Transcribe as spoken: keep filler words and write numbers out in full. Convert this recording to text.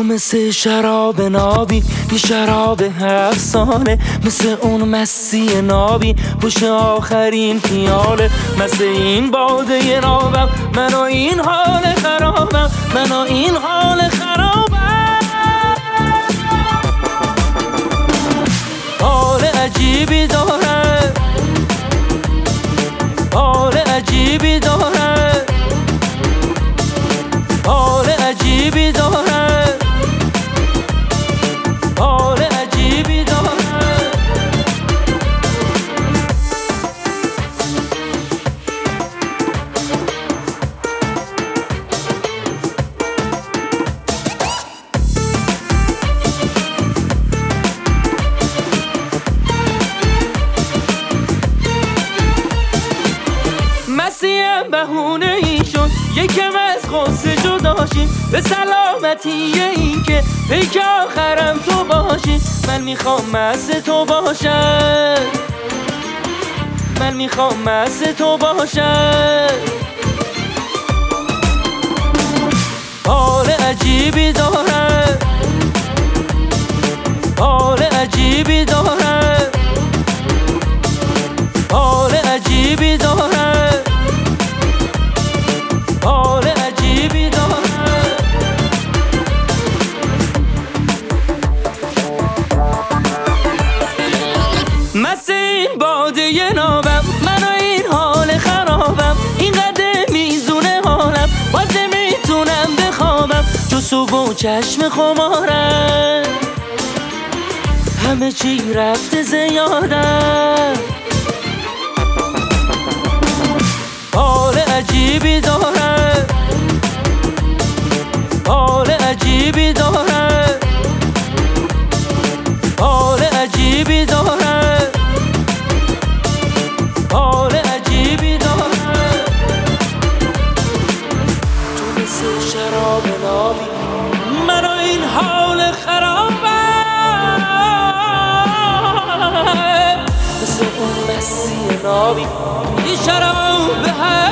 مثل شراب نابی، یه شراب افسانه، مثل اون مسی نابی پشت آخرین پیاله. مثل این باده نابم، من و این حال خرابم، من و این حال خرابم. حال عجیبی داره، حال عجیبی داره، حال عجیبی داره، حال عجیبی داره. مسیحم بهونه ای شد یکم از غصه جداشیم، به سلامتی این که پیک آخرم تو باشی. من میخوام مست تو باشم، من میخوام مست تو باشم. حال عجیبی داره، حال عجیبی داره، حال عجیبی داره، حال عجیبی داره. مثل این باده نابم، من و این حال خرابم، اینقدر میزونه حالم باز نمیتونم بخوابم. جو صبح و چشم خمارم، همه چی رفته زیادم. حال عجیبی داره، حال عجیبی داره، حال عجیبی داره، حال عجیبی داره. تو مثل شراب نابی، من و این حال خرابم، مثل اون مسی نابی، این شراب به